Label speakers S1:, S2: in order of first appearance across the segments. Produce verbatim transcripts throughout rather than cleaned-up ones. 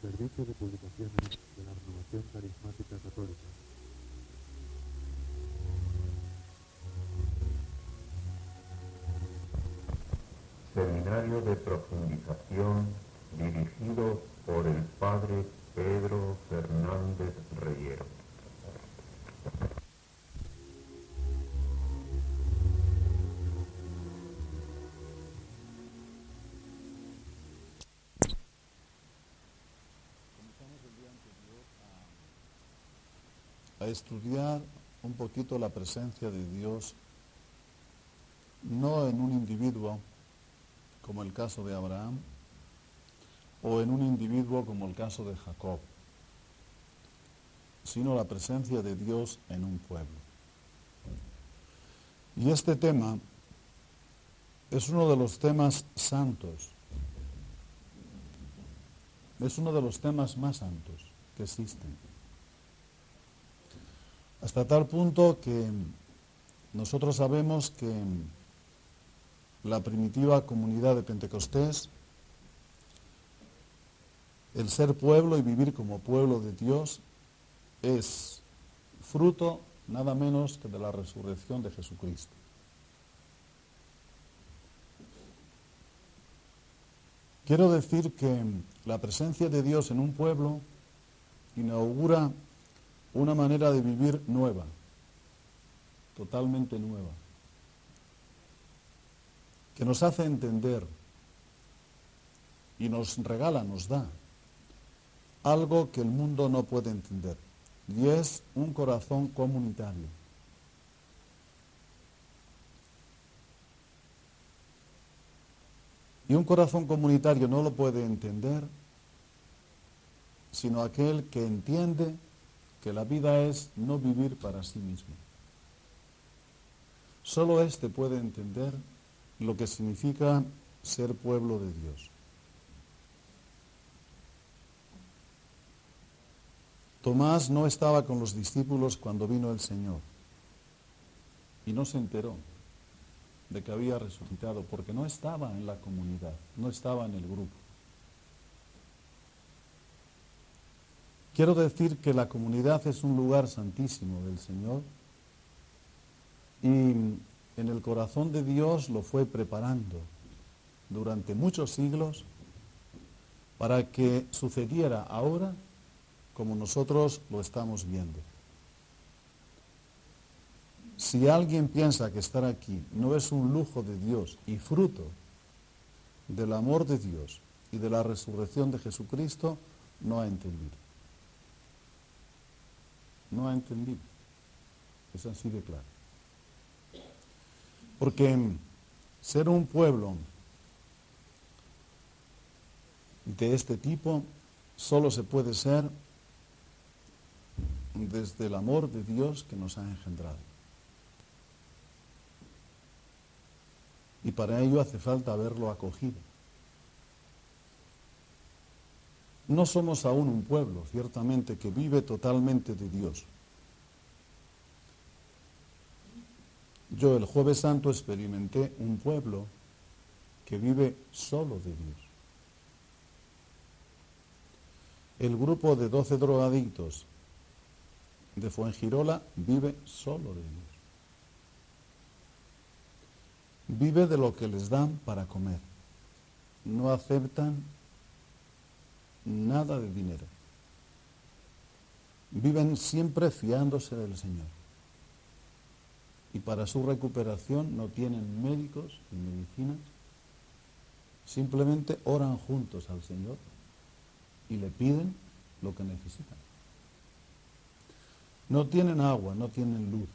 S1: Servicio de Publicaciones de la Renovación Carismática Católica.
S2: Seminario de Profundización dirigido por el Padre Pedro Fernández Reyero.
S3: A estudiar un poquito la presencia de Dios, no en un individuo como el caso de Abraham, o en un individuo como el caso de Jacob, sino la presencia de Dios en un pueblo. Y este tema es uno de los temas santos, es uno de los temas más santos que existen. Hasta tal punto que nosotros sabemos que la primitiva comunidad de Pentecostés, el ser pueblo y vivir como pueblo de Dios, es fruto nada menos que de la resurrección de Jesucristo. Quiero decir que la presencia de Dios en un pueblo inaugura una manera de vivir nueva, totalmente nueva, que nos hace entender y nos regala, nos da algo que el mundo no puede entender, y es un corazón comunitario. Y un corazón comunitario no lo puede entender sino aquel que entiende que la vida es no vivir para sí mismo. Solo éste puede entender lo que significa ser pueblo de Dios. Tomás no estaba con los discípulos cuando vino el Señor y no se enteró de que había resucitado porque no estaba en la comunidad, no estaba en el grupo. Quiero decir que la comunidad es un lugar santísimo del Señor y en el corazón de Dios lo fue preparando durante muchos siglos para que sucediera ahora como nosotros lo estamos viendo. Si alguien piensa que estar aquí no es un lujo de Dios y fruto del amor de Dios y de la resurrección de Jesucristo, no ha entendido. No ha entendido. Es así de claro. Porque ser un pueblo de este tipo solo se puede ser desde el amor de Dios que nos ha engendrado. Y para ello hace falta haberlo acogido. No somos aún un pueblo, ciertamente, que vive totalmente de Dios. Yo el Jueves Santo experimenté un pueblo que vive solo de Dios. El grupo de doce drogadictos de Fuengirola vive solo de Dios. Vive de lo que les dan para comer. No aceptan nada de dinero. Viven siempre fiándose del Señor. Y para su recuperación no tienen médicos ni medicinas. Simplemente oran juntos al Señor y le piden lo que necesitan. No tienen agua, no tienen luz.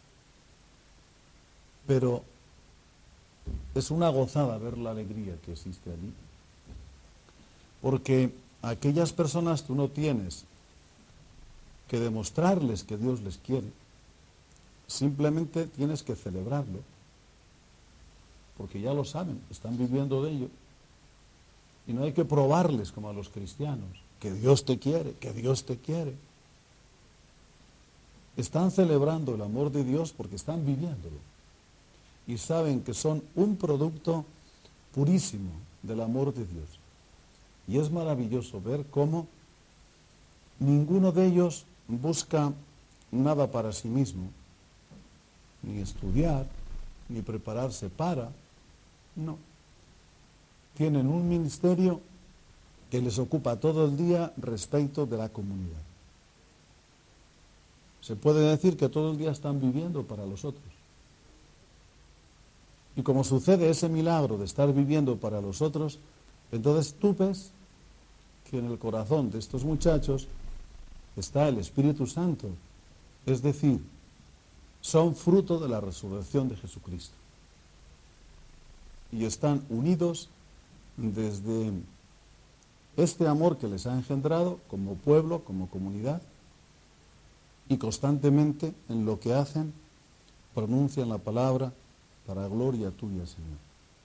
S3: Pero es una gozada ver la alegría que existe allí. Porque a aquellas personas tú no tienes que demostrarles que Dios les quiere. Simplemente tienes que celebrarlo. Porque ya lo saben, están viviendo de ello. Y no hay que probarles como a los cristianos, que Dios te quiere, que Dios te quiere. Están celebrando el amor de Dios porque están viviéndolo. Y saben que son un producto purísimo del amor de Dios. Y es maravilloso ver cómo ninguno de ellos busca nada para sí mismo, ni estudiar, ni prepararse para, no. Tienen un ministerio que les ocupa todo el día respecto de la comunidad. Se puede decir que todo el día están viviendo para los otros. Y como sucede ese milagro de estar viviendo para los otros, entonces tú ves que en el corazón de estos muchachos está el Espíritu Santo. Es decir, son fruto de la resurrección de Jesucristo. Y están unidos desde este amor que les ha engendrado como pueblo, como comunidad, y constantemente en lo que hacen pronuncian la palabra para gloria tuya, Señor.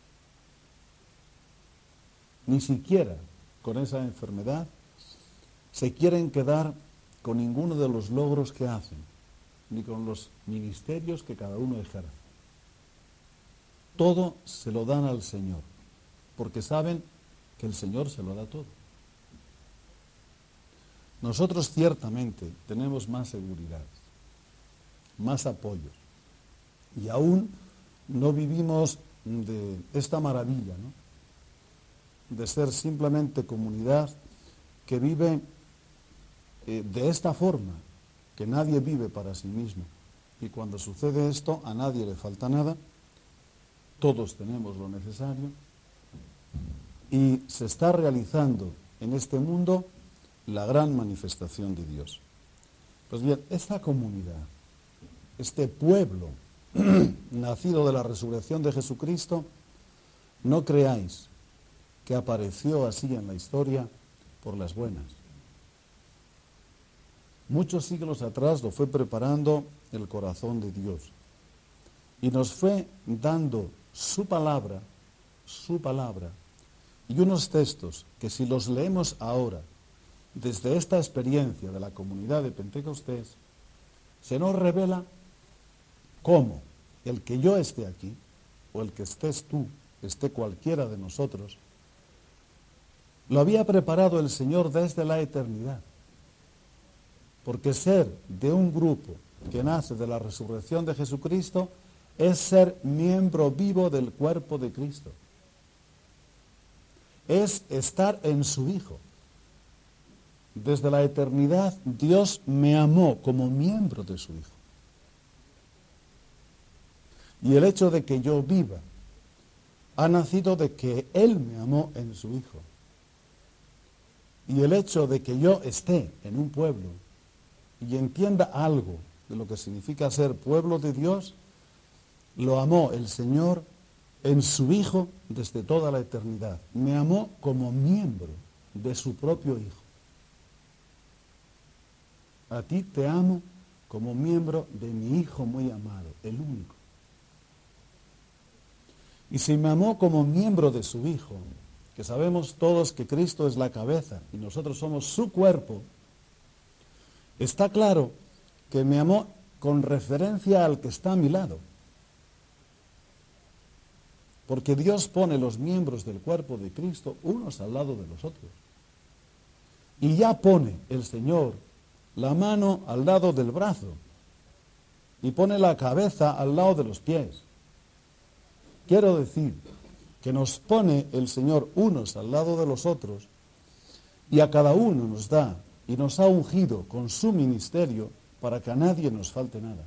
S3: Ni siquiera con esa enfermedad se quieren quedar con ninguno de los logros que hacen, ni con los ministerios que cada uno ejerce. Todo se lo dan al Señor, porque saben que el Señor se lo da todo. Nosotros ciertamente tenemos más seguridad, más apoyos, y aún no vivimos de esta maravilla, ¿no? De ser simplemente comunidad que vive eh, de esta forma, que nadie vive para sí mismo. Y cuando sucede esto, a nadie le falta nada, todos tenemos lo necesario, y se está realizando en este mundo la gran manifestación de Dios. Pues bien, esta comunidad, este pueblo nacido de la resurrección de Jesucristo, no creáis que apareció así en la historia por las buenas. Muchos siglos atrás lo fue preparando el corazón de Dios y nos fue dando su palabra, su palabra, y unos textos que si los leemos ahora, desde esta experiencia de la comunidad de Pentecostés, se nos revela cómo el que yo esté aquí, o el que estés tú, esté cualquiera de nosotros, lo había preparado el Señor desde la eternidad. Porque ser de un grupo que nace de la resurrección de Jesucristo es ser miembro vivo del cuerpo de Cristo. Es estar en su Hijo. Desde la eternidad Dios me amó como miembro de su Hijo. Y el hecho de que yo viva ha nacido de que Él me amó en su Hijo. Y el hecho de que yo esté en un pueblo y entienda algo de lo que significa ser pueblo de Dios, lo amó el Señor en su Hijo desde toda la eternidad. Me amó como miembro de su propio Hijo. A ti te amo como miembro de mi Hijo muy amado, el único. Y si me amó como miembro de su Hijo, que sabemos todos que Cristo es la cabeza y nosotros somos su cuerpo, está claro que me amó con referencia al que está a mi lado. Porque Dios pone los miembros del cuerpo de Cristo unos al lado de los otros. Y ya pone el Señor la mano al lado del brazo y pone la cabeza al lado de los pies. Quiero decir que nos pone el Señor unos al lado de los otros y a cada uno nos da y nos ha ungido con su ministerio para que a nadie nos falte nada.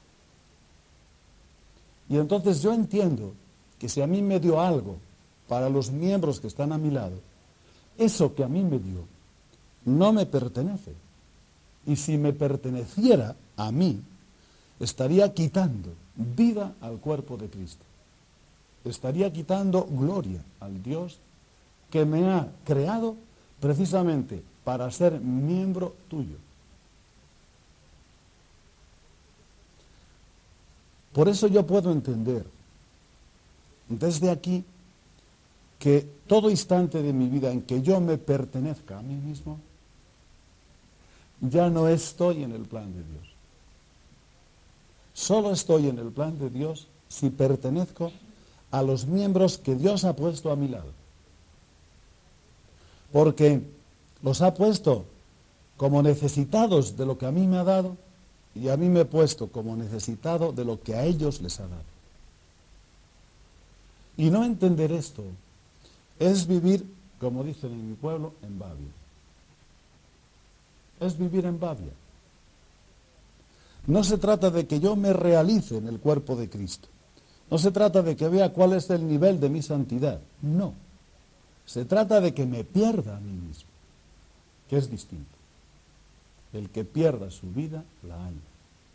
S3: Y entonces yo entiendo que si a mí me dio algo para los miembros que están a mi lado, eso que a mí me dio no me pertenece. Y si me perteneciera a mí, estaría quitando vida al cuerpo de Cristo. Estaría quitando gloria al Dios que me ha creado precisamente para ser miembro tuyo. Por eso yo puedo entender desde aquí que todo instante de mi vida en que yo me pertenezca a mí mismo, ya no estoy en el plan de Dios. Solo estoy en el plan de Dios si pertenezco a los miembros que Dios ha puesto a mi lado. porque los ha puesto como necesitados de lo que a mí me ha dado, y a mí me he puesto como necesitado de lo que a ellos les ha dado. Y no entender esto es vivir, como dicen en mi pueblo, en Babia. Es vivir en Babia. No se trata de que yo me realice en el cuerpo de Cristo. No se trata de que vea cuál es el nivel de mi santidad. No. Se trata de que me pierda a mí mismo, que es distinto. El que pierda su vida, la halla.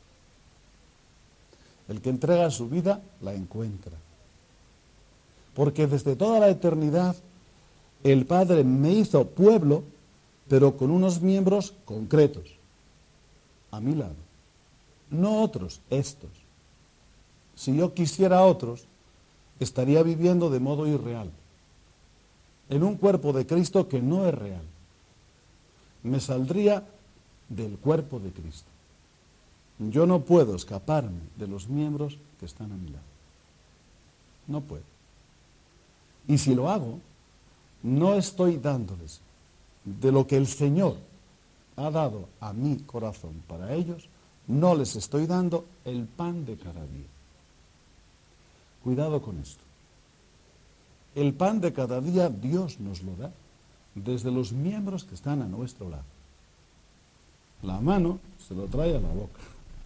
S3: El que entrega su vida, la encuentra. Porque desde toda la eternidad, el Padre me hizo pueblo, pero con unos miembros concretos, a mi lado. No otros, estos. Si yo quisiera otros, estaría viviendo de modo irreal, en un cuerpo de Cristo que no es real. Me saldría del cuerpo de Cristo. Yo no puedo escaparme de los miembros que están a mi lado. No puedo. Y si lo hago, no estoy dándoles de lo que el Señor ha dado a mi corazón para ellos, no les estoy dando el pan de cada día. Cuidado con esto. El pan de cada día Dios nos lo da desde los miembros que están a nuestro lado. La mano se lo trae a la boca.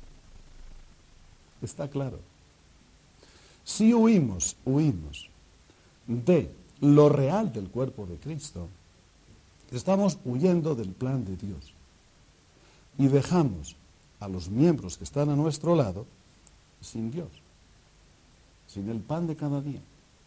S3: Está claro. Si huimos, huimos de lo real del cuerpo de Cristo, estamos huyendo del plan de Dios y dejamos a los miembros que están a nuestro lado sin Dios, sin el pan de cada día.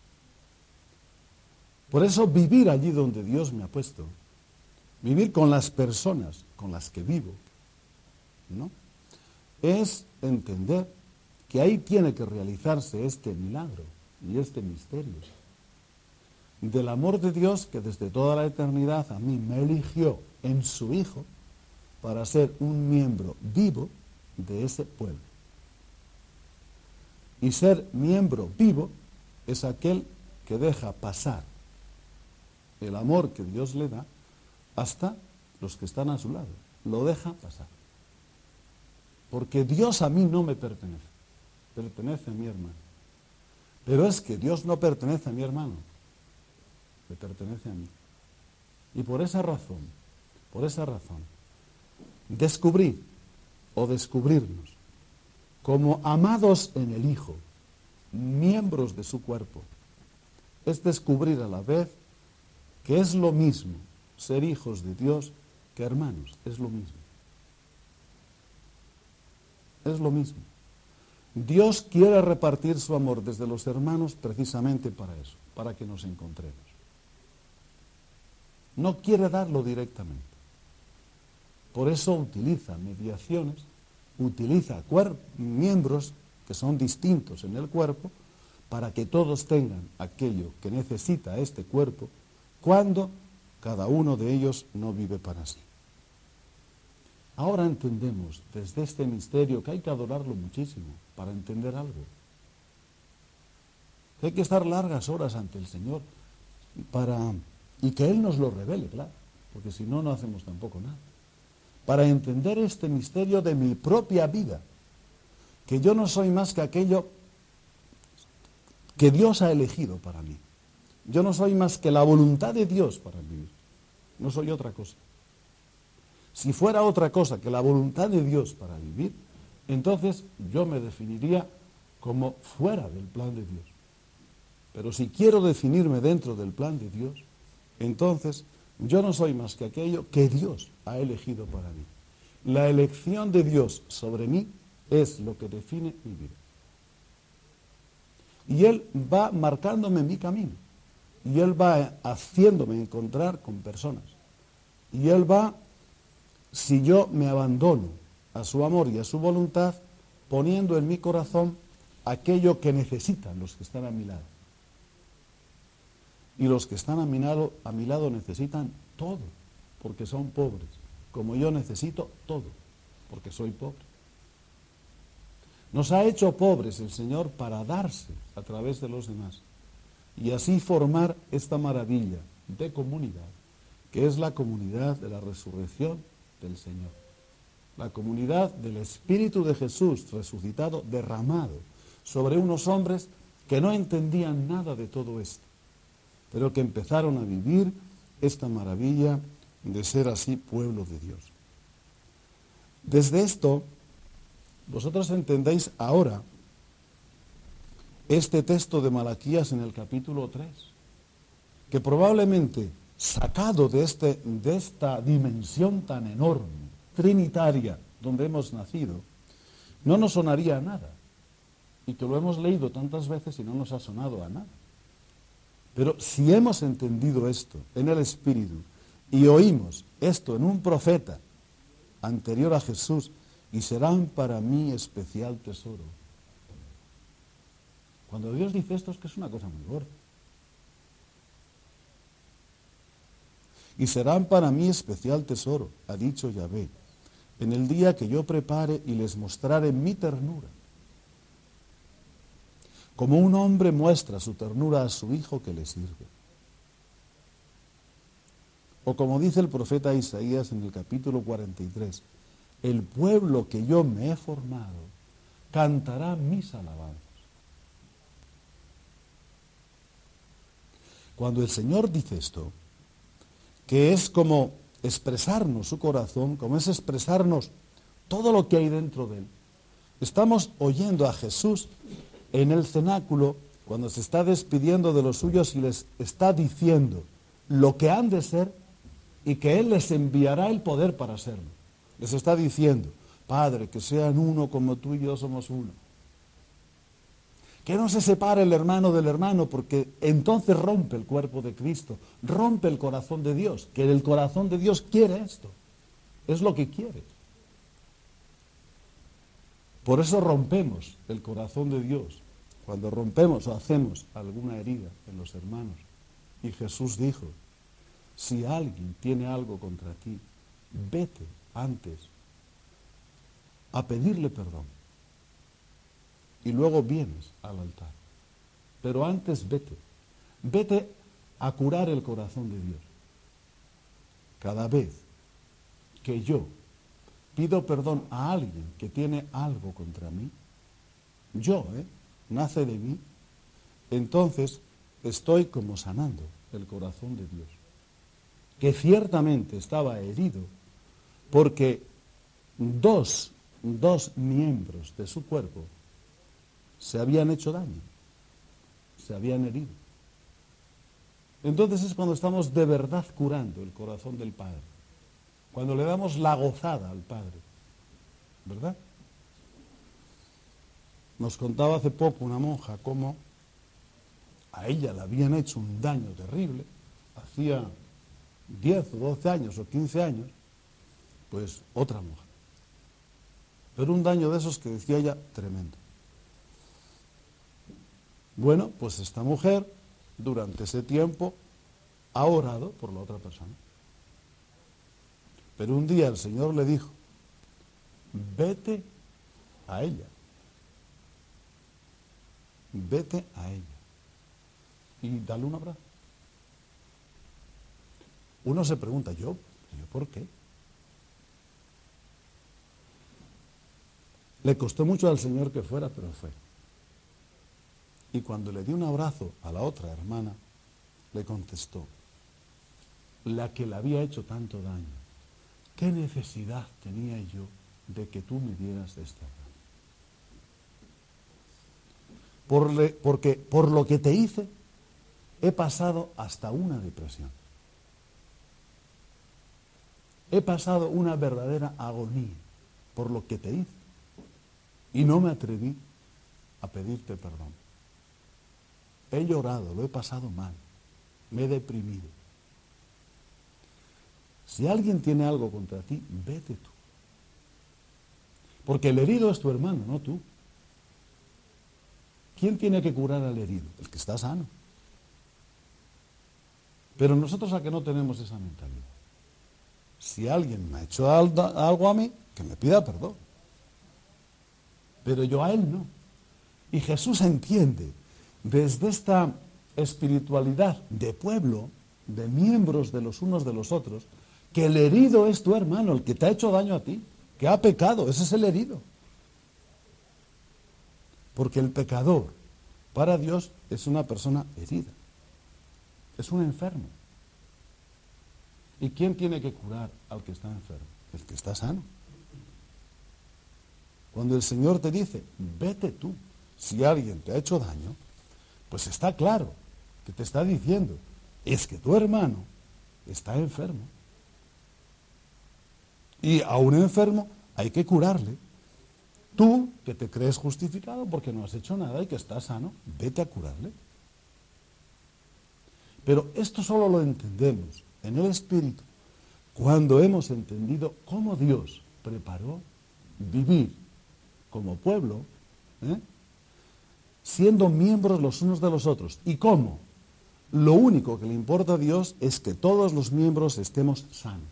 S3: Por eso vivir allí donde Dios me ha puesto, vivir con las personas con las que vivo, ¿no?, es entender que ahí tiene que realizarse este milagro y este misterio del amor de Dios que desde toda la eternidad a mí me eligió en su Hijo para ser un miembro vivo de ese pueblo. Y ser miembro vivo es aquel que deja pasar el amor que Dios le da hasta los que están a su lado. Lo deja pasar. Porque Dios a mí no me pertenece, pertenece a mi hermano. Pero es que Dios no pertenece a mi hermano, me pertenece a mí. Y por esa razón, por esa razón, descubrir o descubrirnos como amados en el Hijo, miembros de su cuerpo, es descubrir a la vez que es lo mismo ser hijos de Dios que hermanos, es lo mismo. Es lo mismo. Dios quiere repartir su amor desde los hermanos precisamente para eso, para que nos encontremos. No quiere darlo directamente. Por eso utiliza mediaciones, utiliza miembros que son distintos en el cuerpo para que todos tengan aquello que necesita este cuerpo cuando cada uno de ellos no vive para sí. Ahora entendemos desde este misterio que hay que adorarlo muchísimo para entender algo. Que hay que estar largas horas ante el Señor para, y que Él nos lo revele, claro, porque si no, no hacemos tampoco nada. Para entender este misterio de mi propia vida, que yo no soy más que aquello que Dios ha elegido para mí. Yo no soy más que la voluntad de Dios para vivir. No soy otra cosa. Si fuera otra cosa que la voluntad de Dios para vivir, entonces yo me definiría como fuera del plan de Dios. Pero si quiero definirme dentro del plan de Dios, entonces yo no soy más que aquello que Dios ha elegido para mí. La elección de Dios sobre mí es lo que define mi vida. Y Él va marcándome mi camino. Y Él va haciéndome encontrar con personas. Y Él va, si yo me abandono a su amor y a su voluntad, poniendo en mi corazón aquello que necesitan los que están a mi lado. Y los que están a mi lado, a mi lado necesitan todo, porque son pobres, como yo necesito todo, porque soy pobre. Nos ha hecho pobres el Señor para darse a través de los demás y así formar esta maravilla de comunidad que es la comunidad de la resurrección del Señor. La comunidad del Espíritu de Jesús resucitado, derramado sobre unos hombres que no entendían nada de todo esto, pero que empezaron a vivir esta maravilla de ser así pueblo de Dios. Desde esto, vosotros entendéis ahora este texto de Malaquías en el capítulo tres, que probablemente sacado de, este, de esta dimensión tan enorme, trinitaria, donde hemos nacido, no nos sonaría a nada, y que lo hemos leído tantas veces y no nos ha sonado a nada. Pero si hemos entendido esto en el Espíritu y oímos esto en un profeta anterior a Jesús, y serán para mí especial tesoro. Cuando Dios dice esto es que es una cosa muy gorda. Y serán para mí especial tesoro, ha dicho Yahvé, en el día que yo prepare y les mostraré mi ternura. Como un hombre muestra su ternura a su hijo que le sirve. O como dice el profeta Isaías en el capítulo cuarenta y tres, el pueblo que yo me he formado cantará mis alabanzas. Cuando el Señor dice esto, que es como expresarnos su corazón, como es expresarnos todo lo que hay dentro de él, estamos oyendo a Jesús en el cenáculo cuando se está despidiendo de los suyos y les está diciendo lo que han de ser y que Él les enviará el poder para serlo. Les está diciendo, Padre, que sean uno como tú y yo somos uno. Que no se separe el hermano del hermano, porque entonces rompe el cuerpo de Cristo, rompe el corazón de Dios, que el corazón de Dios quiere esto, es lo que quiere. Por eso rompemos el corazón de Dios, cuando rompemos o hacemos alguna herida en los hermanos. Y Jesús dijo, si alguien tiene algo contra ti, vete antes a pedirle perdón. Y luego vienes al altar. Pero antes vete. Vete a curar el corazón de Dios. Cada vez que yo pido perdón a alguien que tiene algo contra mí, yo, ¿eh? nace de mí, entonces estoy como sanando el corazón de Dios, que ciertamente estaba herido porque dos, dos miembros de su cuerpo se habían hecho daño, se habían herido. Entonces es cuando estamos de verdad curando el corazón del Padre, cuando le damos la gozada al Padre, ¿verdad? Nos contaba hace poco una monja cómo a ella le habían hecho un daño terrible, hacía diez o doce años o quince años, pues otra monja. Pero un daño de esos que decía ella tremendo. Bueno, pues esta mujer durante ese tiempo ha orado por la otra persona. Pero un día el Señor le dijo, vete a ella. Vete a ella. Y dale un abrazo. Uno se pregunta, ¿yo? ¿Yo por qué? Le costó mucho al Señor que fuera, pero fue. Y cuando le dio un abrazo a la otra hermana, le contestó, la que le había hecho tanto daño, ¿qué necesidad tenía yo de que tú me dieras este abrazo? Por le, porque por lo que te hice, he pasado hasta una depresión. He pasado una verdadera agonía por lo que te hice. Y no me atreví a pedirte perdón. He llorado, lo he pasado mal, me he deprimido. Si alguien tiene algo contra ti, vete tú. Porque el herido es tu hermano, no tú. ¿Quién tiene que curar al herido? El que está sano. Pero nosotros a que no tenemos esa mentalidad. Si alguien me ha hecho algo a mí, que me pida perdón. Pero yo a él no. Y Jesús entiende, desde esta espiritualidad de pueblo, de miembros de los unos de los otros, que el herido es tu hermano, el que te ha hecho daño a ti, que ha pecado, ese es el herido. Porque el pecador, para Dios, es una persona herida, es un enfermo. ¿Y quién tiene que curar al que está enfermo? El que está sano. Cuando el Señor te dice, vete tú, si alguien te ha hecho daño, pues está claro que te está diciendo, es que tu hermano está enfermo. Y a un enfermo hay que curarle. Tú, que te crees justificado porque no has hecho nada y que estás sano, vete a curarle. Pero esto solo lo entendemos en el Espíritu cuando hemos entendido cómo Dios preparó vivir como pueblo, ¿eh? siendo miembros los unos de los otros. ¿Y cómo? Lo único que le importa a Dios es que todos los miembros estemos sanos.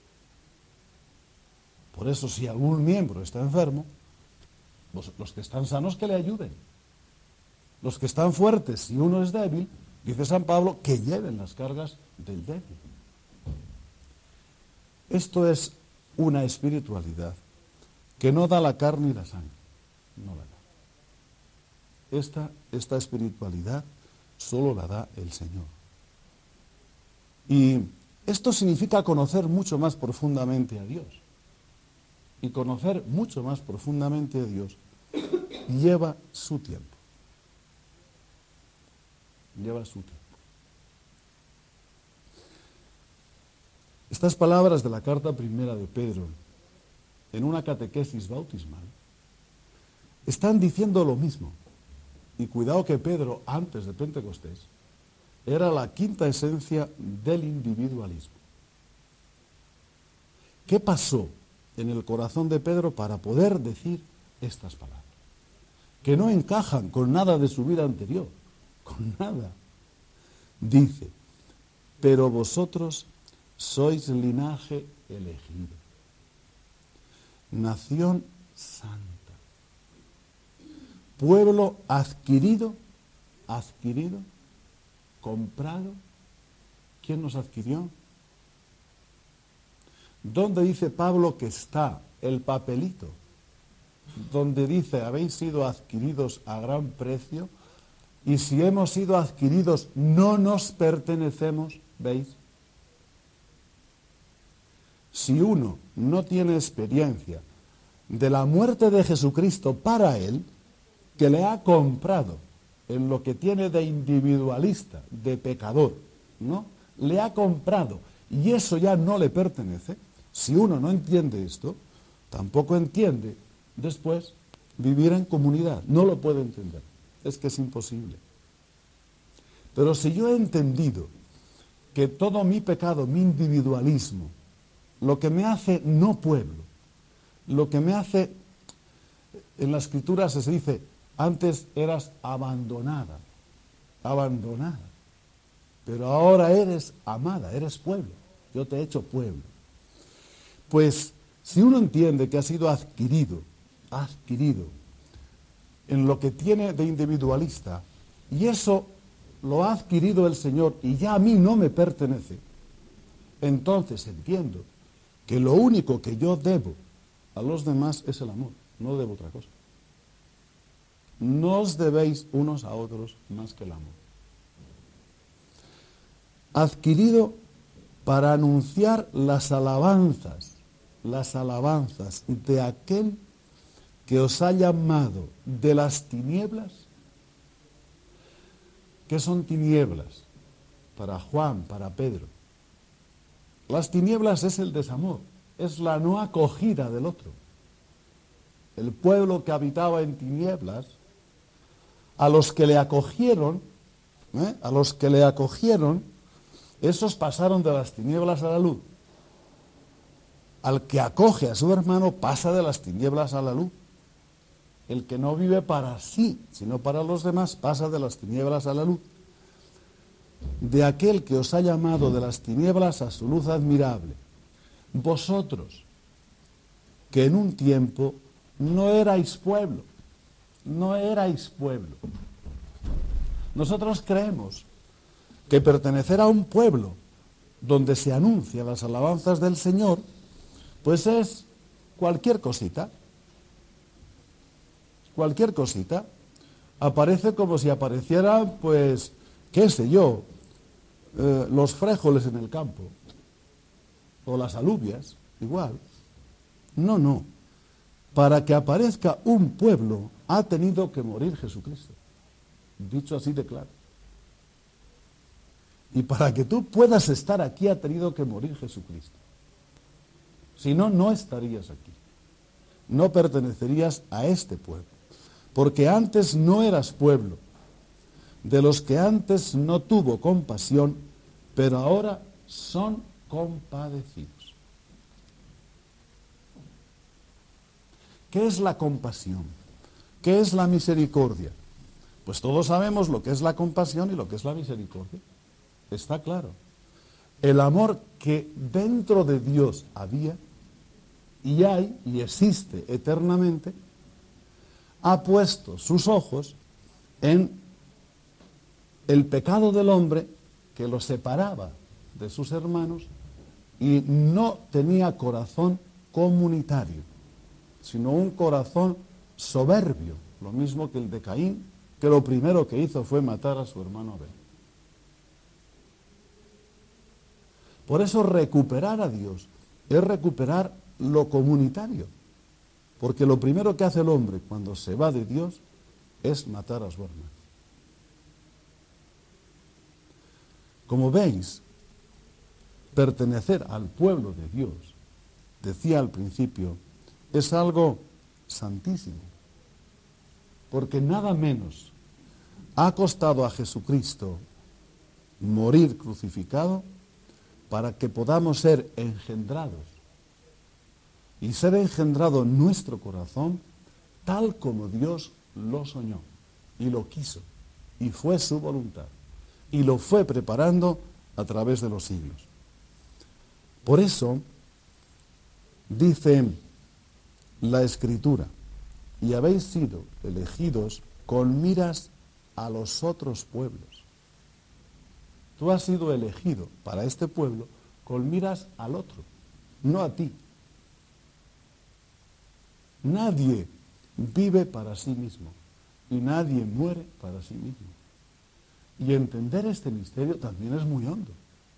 S3: Por eso, si algún miembro está enfermo, los, los que están sanos que le ayuden. Los que están fuertes, si uno es débil, dice San Pablo, que lleven las cargas del débil. Esto es una espiritualidad que no da la carne y la sangre. No la da. Esta, esta espiritualidad solo la da el Señor. Y esto significa conocer mucho más profundamente a Dios. Y conocer mucho más profundamente a Dios lleva su tiempo. Lleva su tiempo. Estas palabras de la carta primera de Pedro, en una catequesis bautismal, están diciendo lo mismo. Y cuidado que Pedro, antes de Pentecostés, era la quinta esencia del individualismo. ¿Qué pasó en el corazón de Pedro para poder decir estas palabras? Que no encajan con nada de su vida anterior, con nada. Dice, pero vosotros sois linaje elegido, nación santa, pueblo adquirido, adquirido, comprado. ¿Quién nos adquirió? ¿Dónde dice Pablo que está el papelito? Donde dice, habéis sido adquiridos a gran precio, y si hemos sido adquiridos, no nos pertenecemos, ¿veis? Si uno no tiene experiencia de la muerte de Jesucristo para él, que le ha comprado en lo que tiene de individualista, de pecador, ¿no? Le ha comprado, y eso ya no le pertenece. Si uno no entiende esto, tampoco entiende después vivir en comunidad. No lo puede entender. Es que es imposible. Pero si yo he entendido que todo mi pecado, mi individualismo, lo que me hace no pueblo, lo que me hace, en la Escritura se dice, antes eras abandonada, abandonada, pero ahora eres amada, eres pueblo, yo te he hecho pueblo. Pues si uno entiende que ha sido adquirido, adquirido en lo que tiene de individualista, y eso lo ha adquirido el Señor y ya a mí no me pertenece, entonces entiendo que lo único que yo debo a los demás es el amor, no debo otra cosa. No os debéis unos a otros más que el amor. Adquirido para anunciar las alabanzas, las alabanzas de aquel que os ha llamado de las tinieblas. ¿Qué son tinieblas? Para Juan, para Pedro. Las tinieblas es el desamor, es la no acogida del otro. El pueblo que habitaba en tinieblas, a los que le acogieron, ¿eh? a los que le acogieron, esos pasaron de las tinieblas a la luz. Al que acoge a su hermano pasa de las tinieblas a la luz. El que no vive para sí, sino para los demás, pasa de las tinieblas a la luz. De aquel que os ha llamado de las tinieblas a su luz admirable. Vosotros, que en un tiempo no erais pueblo, no erais pueblo. Nosotros creemos que pertenecer a un pueblo donde se anuncian las alabanzas del Señor, pues es cualquier cosita. Cualquier cosita. Aparece como si apareciera, pues, qué sé yo, eh, los frijoles en el campo, o las alubias, igual. No, no. Para que aparezca un pueblo, ha tenido que morir Jesucristo. Dicho así de claro. Y para que tú puedas estar aquí, ha tenido que morir Jesucristo. Si no, no estarías aquí. No pertenecerías a este pueblo. Porque antes no eras pueblo, de los que antes no tuvo compasión, pero ahora son compadecidos. ¿Qué es la compasión? ¿Qué es la misericordia? Pues todos sabemos lo que es la compasión y lo que es la misericordia. Está claro. El amor que dentro de Dios había y hay y existe eternamente, ha puesto sus ojos en el pecado del hombre que lo separaba de sus hermanos y no tenía corazón comunitario, sino un corazón soberbio, lo mismo que el de Caín, que lo primero que hizo fue matar a su hermano Abel. Por eso recuperar a Dios es recuperar lo comunitario. Porque lo primero que hace el hombre cuando se va de Dios es matar a su hermano. Como veis, pertenecer al pueblo de Dios, decía al principio, es algo santísimo. Porque nada menos ha costado a Jesucristo morir crucificado para que podamos ser engendrados. Y ser engendrado en nuestro corazón tal como Dios lo soñó y lo quiso y fue su voluntad y lo fue preparando a través de los siglos. Por eso dice la Escritura, y habéis sido elegidos con miras a los otros pueblos. Tú has sido elegido para este pueblo con miras al otro, no a ti. Nadie vive para sí mismo y nadie muere para sí mismo. Y entender este misterio también es muy hondo.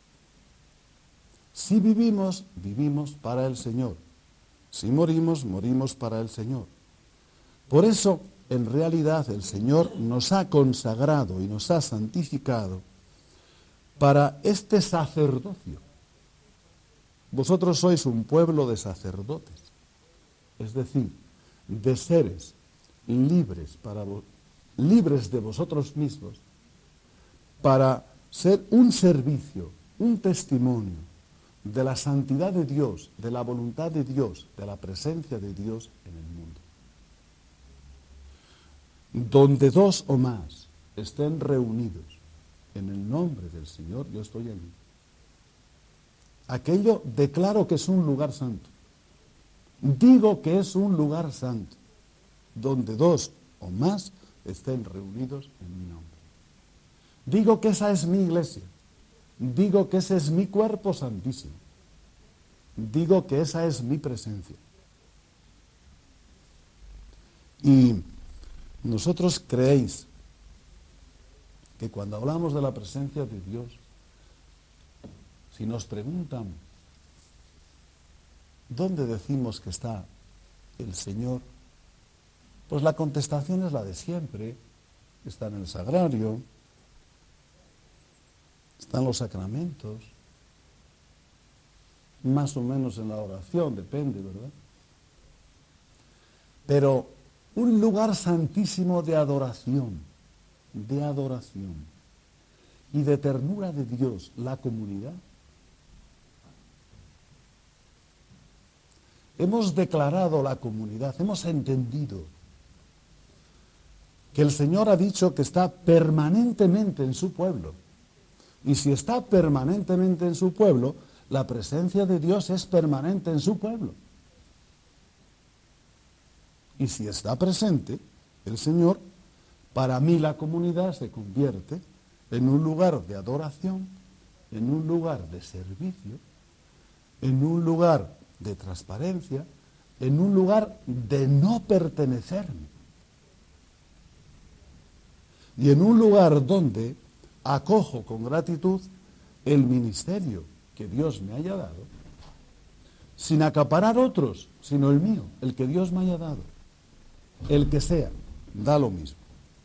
S3: Si vivimos, vivimos para el Señor. Si morimos, morimos para el Señor. Por eso, en realidad, el Señor nos ha consagrado y nos ha santificado para este sacerdocio. Vosotros sois un pueblo de sacerdotes. Es decir, de seres libres, para vo- libres de vosotros mismos, para ser un servicio, un testimonio de la santidad de Dios, de la voluntad de Dios, de la presencia de Dios en el mundo. Donde dos o más estén reunidos en el nombre del Señor, yo estoy allí. Aquello declaro que es un lugar santo. Digo que es un lugar santo, donde dos o más estén reunidos en mi nombre. Digo que esa es mi iglesia. Digo que ese es mi cuerpo santísimo. Digo que esa es mi presencia. Y nosotros creéis que cuando hablamos de la presencia de Dios, si nos preguntan ¿dónde decimos que está el Señor? Pues la contestación es la de siempre. Está en el sagrario, está en los sacramentos, más o menos en la oración, depende, ¿verdad? Pero un lugar santísimo de adoración, de adoración y de ternura de Dios, la comunidad. Hemos declarado la comunidad, hemos entendido que el Señor ha dicho que está permanentemente en su pueblo. Y si está permanentemente en su pueblo, la presencia de Dios es permanente en su pueblo. Y si está presente el Señor, para mí la comunidad se convierte en un lugar de adoración en un lugar de servicio, en un lugar de transparencia, en un lugar de no pertenecerme. Y en un lugar donde acojo con gratitud el ministerio que Dios me haya dado, sin acaparar otros, sino el mío, el que Dios me haya dado. El que sea, da lo mismo.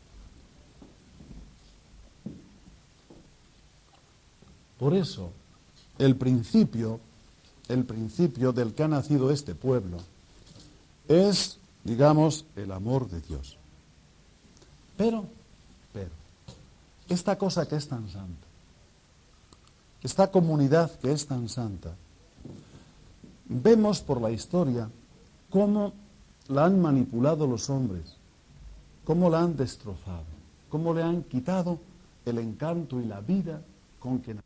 S3: Por eso, el principio, el principio del que ha nacido este pueblo es, digamos, el amor de Dios. Pero, pero, esta cosa que es tan santa, esta comunidad que es tan santa, vemos por la historia cómo la han manipulado los hombres, cómo la han destrozado, cómo le han quitado el encanto y la vida con que...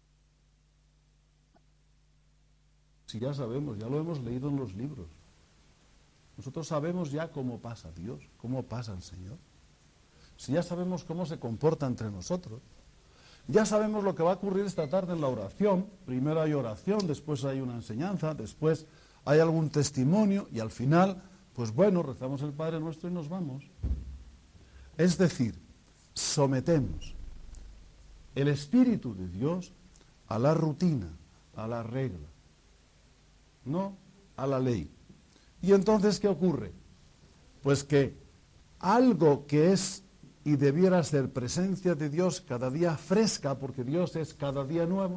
S3: Si ya sabemos, ya lo hemos leído en los libros. Nosotros sabemos ya cómo pasa Dios, cómo pasa el Señor. Si ya sabemos cómo se comporta entre nosotros, ya sabemos lo que va a ocurrir esta tarde en la oración. Primero hay oración, después hay una enseñanza, después hay algún testimonio y al final, pues bueno, rezamos el Padre Nuestro y nos vamos. Es decir, sometemos el Espíritu de Dios a la rutina, a la regla, no a la ley. ¿Y entonces qué ocurre? Pues que algo que es y debiera ser presencia de Dios cada día fresca, porque Dios es cada día nuevo,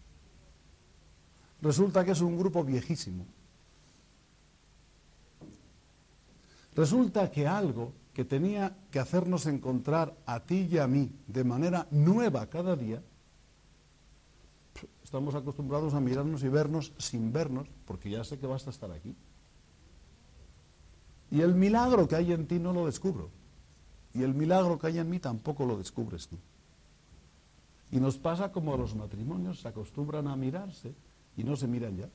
S3: resulta que es un grupo viejísimo. Resulta que algo que tenía que hacernos encontrar a ti y a mí de manera nueva cada día, estamos acostumbrados a mirarnos y vernos sin vernos, porque ya sé que vas a estar aquí. Y el milagro que hay en ti no lo descubro. Y el milagro que hay en mí tampoco lo descubres tú. Y nos pasa como a los matrimonios, se acostumbran a mirarse y no se miran ya.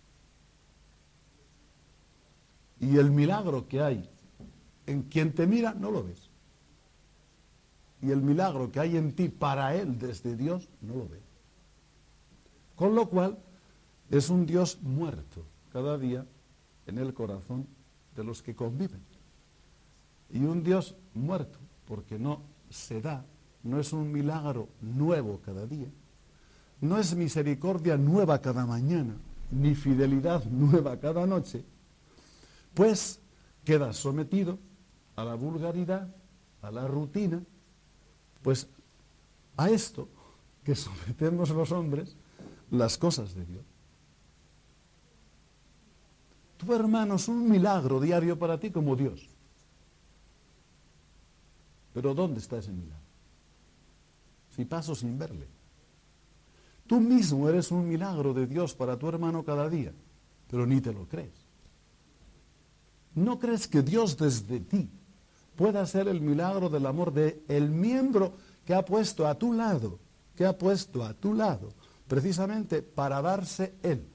S3: Y el milagro que hay en quien te mira, no lo ves. Y el milagro que hay en ti para él desde Dios, no lo ve. Con lo cual, es un Dios muerto cada día en el corazón de los que conviven. Y un Dios muerto, porque no se da, no es un milagro nuevo cada día, no es misericordia nueva cada mañana, ni fidelidad nueva cada noche, pues queda sometido a la vulgaridad, a la rutina, pues a esto que sometemos los hombres, las cosas de Dios. Tu hermano es un milagro diario para ti como Dios. Pero ¿dónde está ese milagro? Si paso sin verle. Tú mismo eres un milagro de Dios para tu hermano cada día, pero ni te lo crees. ¿No crees que Dios desde ti pueda ser el milagro del amor de el miembro que ha puesto a tu lado, que ha puesto a tu lado, precisamente para darse Él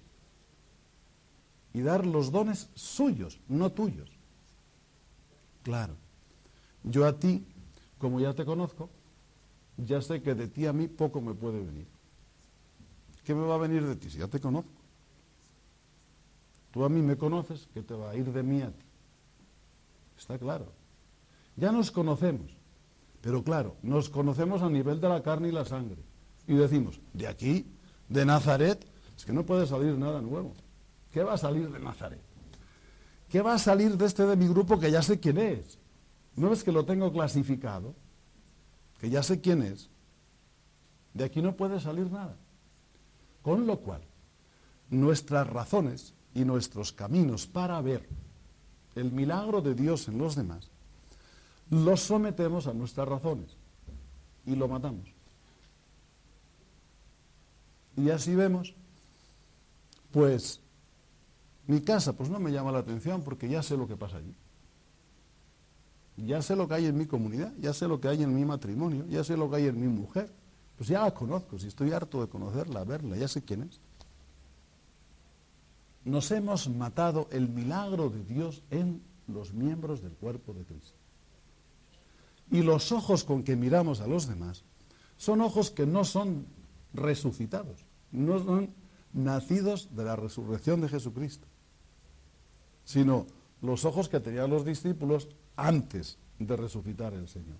S3: y dar los dones suyos, no tuyos? Claro, yo a ti, como ya te conozco, ya sé que de ti a mí poco me puede venir. ¿Qué me va a venir de ti si ya te conozco? Tú a mí me conoces, ¿qué te va a ir de mí a ti? Está claro. Ya nos conocemos, pero claro, nos conocemos a nivel de la carne y la sangre. Y decimos, de aquí, de Nazaret, es que no puede salir nada nuevo. ¿Qué va a salir de Nazaret? ¿Qué va a salir de este de mi grupo que ya sé quién es? ¿No ves que lo tengo clasificado? Que ya sé quién es. De aquí no puede salir nada. Con lo cual, nuestras razones y nuestros caminos para ver el milagro de Dios en los demás, los sometemos a nuestras razones y lo matamos. Y así vemos, pues, mi casa, pues no me llama la atención porque ya sé lo que pasa allí. Ya sé lo que hay en mi comunidad, ya sé lo que hay en mi matrimonio, ya sé lo que hay en mi mujer. Pues ya la conozco, si estoy harto de conocerla, verla, ya sé quién es. Nos hemos matado el milagro de Dios en los miembros del cuerpo de Cristo. Y los ojos con que miramos a los demás son ojos que no son resucitados, no son nacidos de la resurrección de Jesucristo, sino los ojos que tenían los discípulos antes de resucitar el Señor.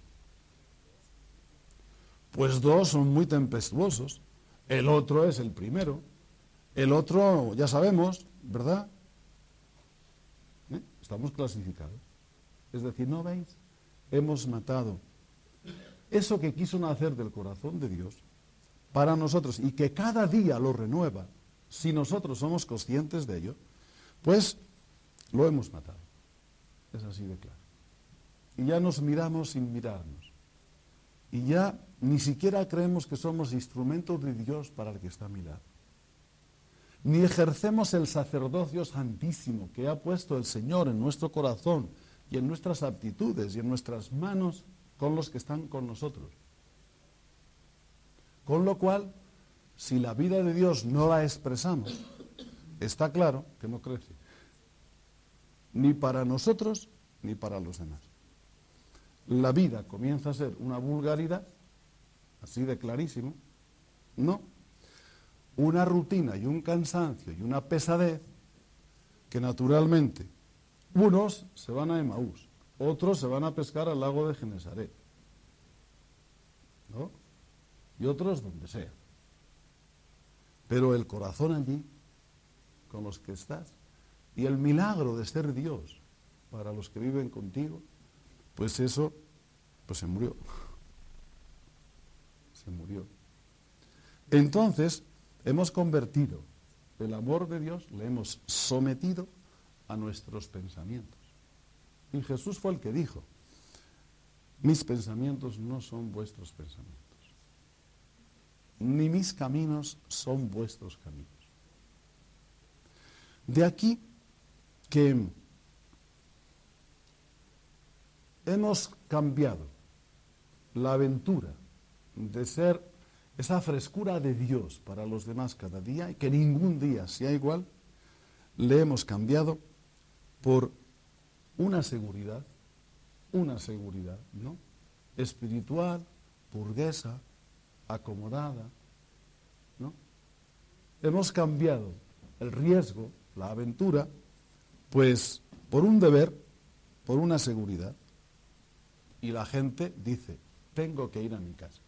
S3: Pues dos son muy tempestuosos, el otro es el primero, el otro ya sabemos, ¿verdad? ¿Eh? Estamos clasificados. Es decir, ¿no veis? Hemos matado eso que quiso nacer del corazón de Dios para nosotros y que cada día lo renueva, si nosotros somos conscientes de ello, pues lo hemos matado. Es así de claro. Y ya nos miramos sin mirarnos. Y ya ni siquiera creemos que somos instrumentos de Dios para el que está a mi lado. Ni ejercemos el sacerdocio santísimo que ha puesto el Señor en nuestro corazón y en nuestras aptitudes y en nuestras manos con los que están con nosotros. Con lo cual, si la vida de Dios no la expresamos, está claro que no crece. Ni para nosotros, ni para los demás. La vida comienza a ser una vulgaridad, así de clarísimo, ¿no? Una rutina y un cansancio y una pesadez que naturalmente unos se van a Emaús, otros se van a pescar al lago de Genesaret, ¿no? Y otros donde sea. Pero el corazón allí, con los que estás, y el milagro de ser Dios para los que viven contigo, pues eso, pues se murió. Se murió. Entonces, hemos convertido el amor de Dios, le hemos sometido a nuestros pensamientos. Y Jesús fue el que dijo, mis pensamientos no son vuestros pensamientos, ni mis caminos son vuestros caminos. De aquí que hemos cambiado la aventura de ser esa frescura de Dios para los demás cada día, y que ningún día sea igual, le hemos cambiado por una seguridad, una seguridad, ¿no? Espiritual, burguesa, acomodada, ¿no? Hemos cambiado el riesgo, la aventura, pues por un deber, por una seguridad. Y la gente dice, tengo que ir a mi casa.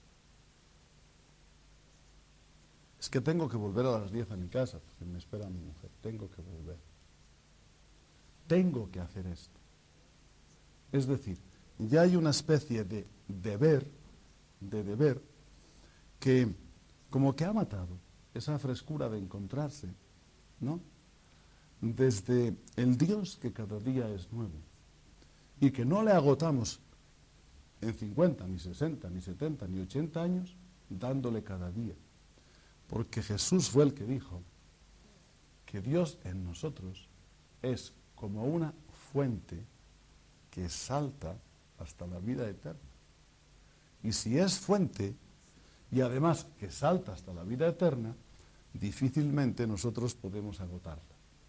S3: Es que tengo que volver a las diez a mi casa, porque me espera mi mujer, tengo que volver. Tengo que hacer esto. Es decir, ya hay una especie de deber, de deber, que como que ha matado esa frescura de encontrarse, ¿no? Desde el Dios que cada día es nuevo y que no le agotamos en cincuenta, ni sesenta, ni setenta, ni ochenta años, dándole cada día. Porque Jesús fue el que dijo que Dios en nosotros es como una fuente que salta hasta la vida eterna. Y si es fuente, y además que salta hasta la vida eterna, difícilmente nosotros podemos agotarla.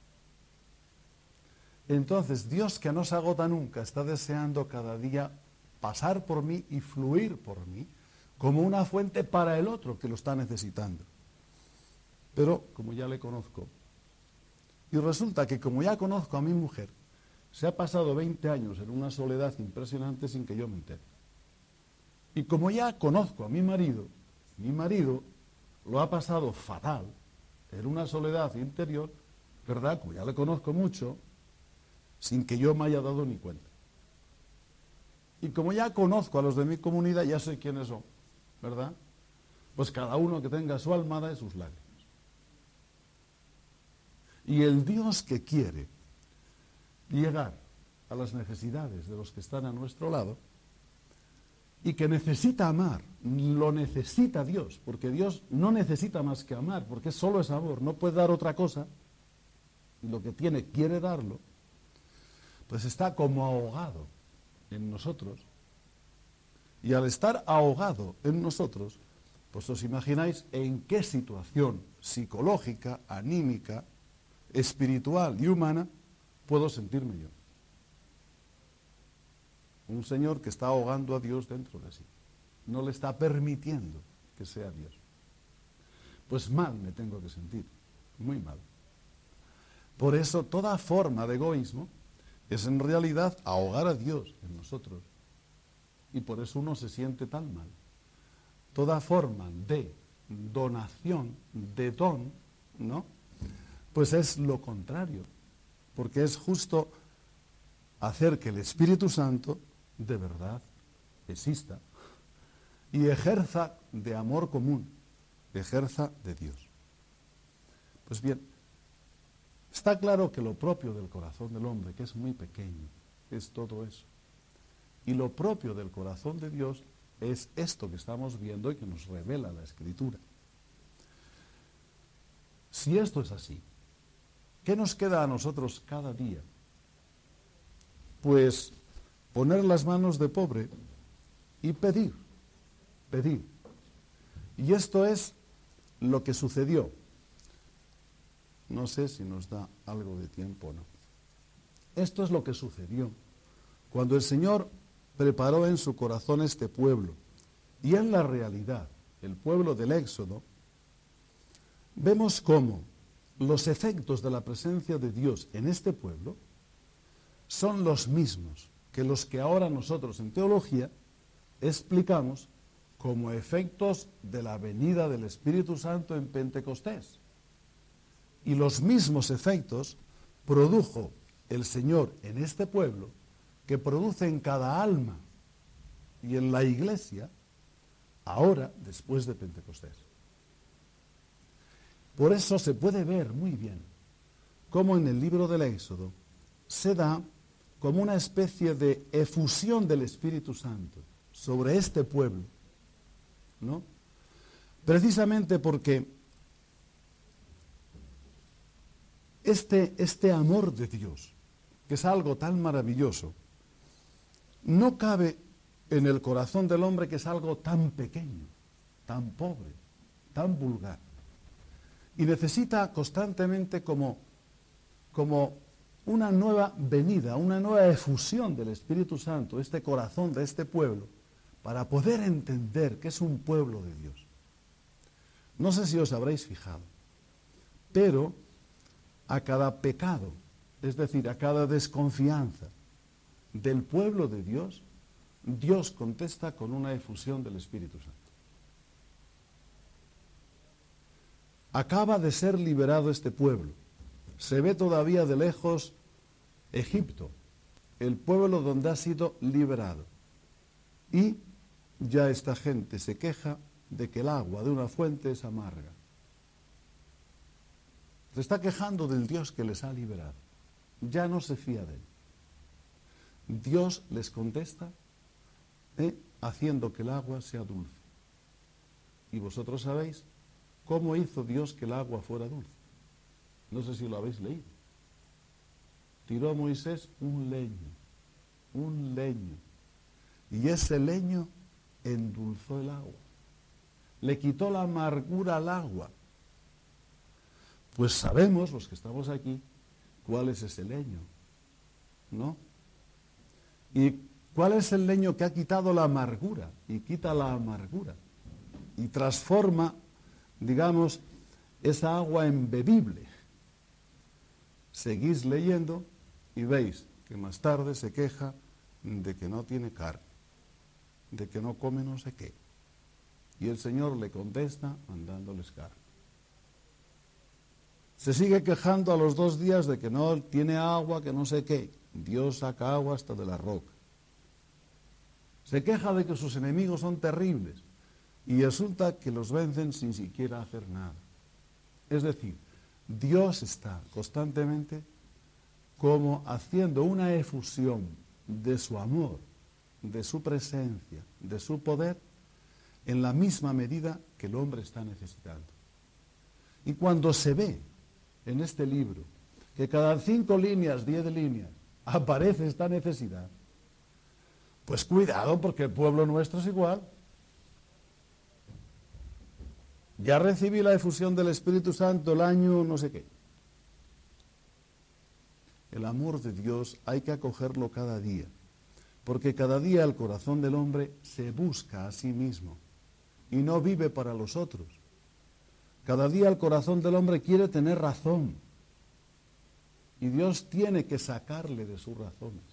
S3: Entonces, Dios, que no se agota nunca, está deseando cada día pasar por mí y fluir por mí como una fuente para el otro que lo está necesitando. Pero, como ya le conozco, y resulta que como ya conozco a mi mujer, se ha pasado veinte años en una soledad impresionante sin que yo me entere. Y como ya conozco a mi marido, mi marido lo ha pasado fatal en una soledad interior, ¿verdad? Como ya le conozco mucho, sin que yo me haya dado ni cuenta. Y como ya conozco a los de mi comunidad, ya sé quiénes son, ¿verdad? Pues cada uno que tenga su almada y sus lágrimas. Y el Dios que quiere llegar a las necesidades de los que están a nuestro lado y que necesita amar, lo necesita Dios, porque Dios no necesita más que amar, porque solo es amor, no puede dar otra cosa, y lo que tiene quiere darlo, pues está como ahogado en nosotros, y al estar ahogado en nosotros, pues os imagináis en qué situación psicológica, anímica, espiritual y humana puedo sentirme yo. Un señor que está ahogando a Dios dentro de sí. No le está permitiendo que sea Dios. pues mal me tengo que sentir, muy mal. Por eso toda forma de egoísmo es en realidad ahogar a Dios en nosotros. Y por eso uno se siente tan mal. Toda forma de donación, de don, ¿no? Pues es lo contrario, porque es justo hacer que el Espíritu Santo de verdad exista y ejerza de amor común, ejerza de Dios. Pues bien, está claro que lo propio del corazón del hombre, que es muy pequeño, es todo eso. Y lo propio del corazón de Dios es esto que estamos viendo y que nos revela la Escritura. Si esto es así, ¿qué nos queda a nosotros cada día? Pues poner las manos de pobre y pedir, pedir. Y esto es lo que sucedió. No sé si nos da algo de tiempo o no. Esto es lo que sucedió cuando el Señor preparó en su corazón este pueblo. Y en la realidad, el pueblo del Éxodo, vemos cómo los efectos de la presencia de Dios en este pueblo son los mismos que los que ahora nosotros en teología explicamos como efectos de la venida del Espíritu Santo en Pentecostés. Y los mismos efectos produjo el Señor en este pueblo que produce en cada alma y en la iglesia ahora después de Pentecostés. Por eso se puede ver muy bien cómo en el libro del Éxodo se da como una especie de efusión del Espíritu Santo sobre este pueblo, ¿no? Precisamente porque este, este amor de Dios, que es algo tan maravilloso, no cabe en el corazón del hombre, que es algo tan pequeño, tan pobre, tan vulgar. Y necesita constantemente como, como una nueva venida, una nueva efusión del Espíritu Santo, este corazón de este pueblo, para poder entender que es un pueblo de Dios. No sé si os habréis fijado, pero a cada pecado, es decir, a cada desconfianza del pueblo de Dios, Dios contesta con una efusión del Espíritu Santo. Acaba de ser liberado este pueblo. Se ve todavía de lejos Egipto, el pueblo donde ha sido liberado. Y ya esta gente se queja de que el agua de una fuente es amarga. Se está quejando del Dios que les ha liberado. Ya no se fía de él. Dios les contesta ¿eh? haciendo que el agua sea dulce. Y vosotros sabéis ¿cómo hizo Dios que el agua fuera dulce? No sé si lo habéis leído. Tiró a Moisés un leño, un leño, y ese leño endulzó el agua. Le quitó la amargura al agua. Pues sabemos, los que estamos aquí, cuál es ese leño, ¿no? ¿Y cuál es el leño que ha quitado la amargura? Y quita la amargura. Y transforma, digamos, esa agua en bebible. Seguís leyendo y veis que más tarde se queja de que no tiene carne, de que no come no sé qué. Y el Señor le contesta mandándoles carne. Se sigue quejando a los dos días de que no tiene agua, que no sé qué. Dios saca agua hasta de la roca. Se queja de que sus enemigos son terribles. Y resulta que los vencen sin siquiera hacer nada. Es decir, Dios está constantemente como haciendo una efusión de su amor, de su presencia, de su poder, en la misma medida que el hombre está necesitando. Y cuando se ve en este libro que cada cinco líneas, diez líneas, aparece esta necesidad, pues cuidado, porque el pueblo nuestro es igual. Ya recibí la efusión del Espíritu Santo el año no sé qué. El amor de Dios hay que acogerlo cada día, porque cada día el corazón del hombre se busca a sí mismo y no vive para los otros. Cada día el corazón del hombre quiere tener razón. Y Dios tiene que sacarle de sus razones.